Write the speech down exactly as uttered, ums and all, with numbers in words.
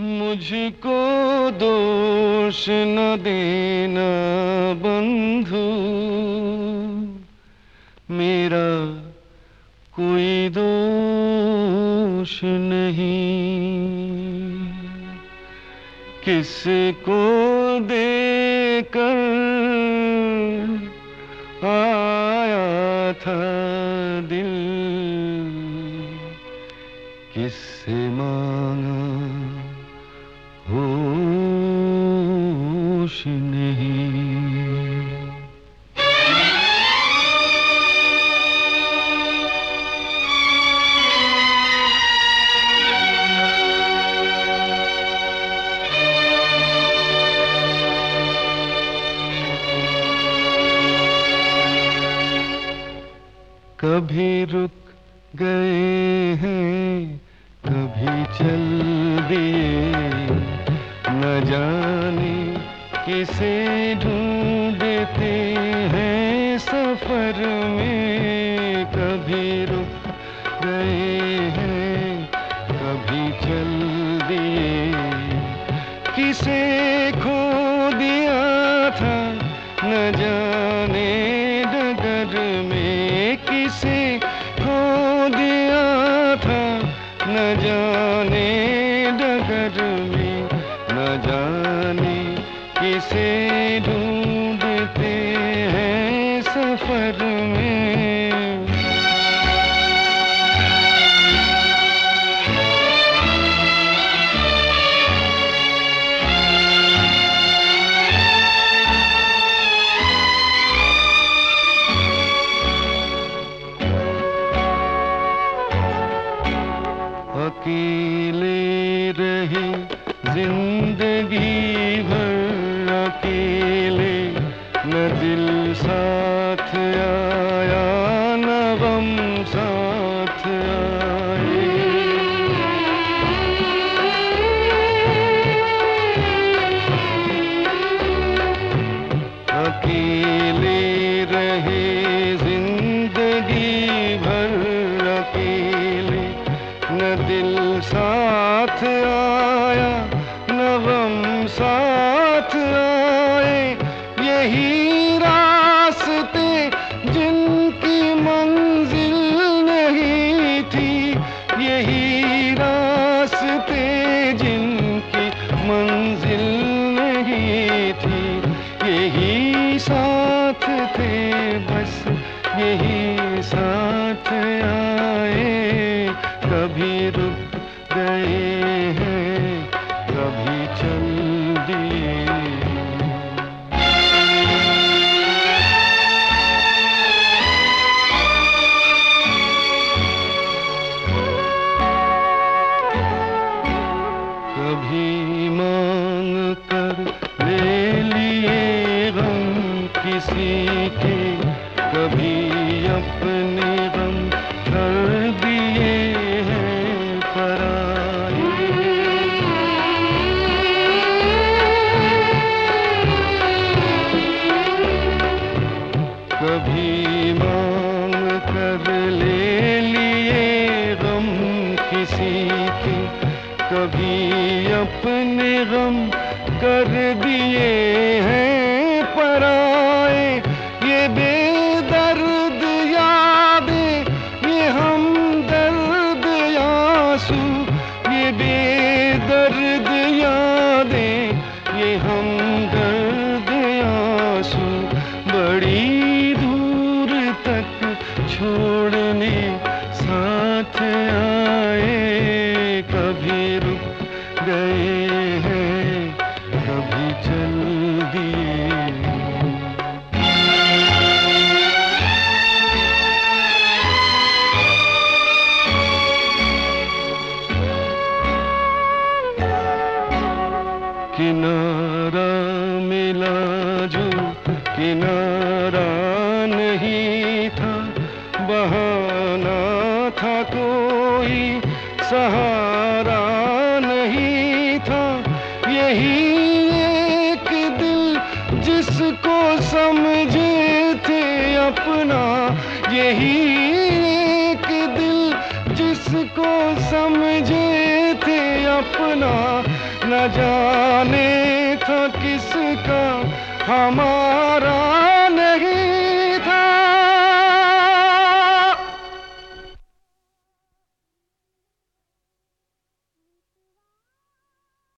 मुझको दोष न देना बंधु, मेरा कोई दोष नहीं। किसको देकर आया था दिल, किससे मांगा होश नहीं। कभी रुक गए हैं, कभी चल दिए, न जाने किसे ढूंढते हैं सफर में। कभी रुक गए हैं, कभी चल दिए, किसे खो दिया था न जाने डगर में। किसे खो दिया था न जाने डगर में, न जाने किसे ढूंढते हैं सफर में। अकेले रहे जिंदगी भर, अकेले न दिल साथ आया न गम साथ आए। अकेले रहे जिंदगी भर, अकेले न दिल साथ आया न गम साथ आए। यही रास्ते जिनकी मंजिल नहीं थी, यही रास्ते जिनकी मंजिल नहीं थी। यही साथ थे बस, यही साथ आए। कभी रुक गए हैं, कभी चल दिए। कभी मांग कर ले लिए गम किसी के, कभी अपने गम कर दिए हैं पराए। कभी मांग कर ले लिए गम किसी के, कभी अपने गम कर दिए हैं पराए। ये बेदर्द यादें, ये हमदर्द आंसू, ये बेदर्द यादें, ये हमदर्द आंसू बड़ी दूर तक छोड़ने साथ आए। कभी रुक गए हैं, कभी चल दिए। किनारा मिला जो किनारा नहीं था, बहाना था कोई सहारा नहीं था। यही एक दिल जिसको समझे थे अपना, यही एक दिल जिसको समझे थे अपना। होना न जाने था किसका हमारा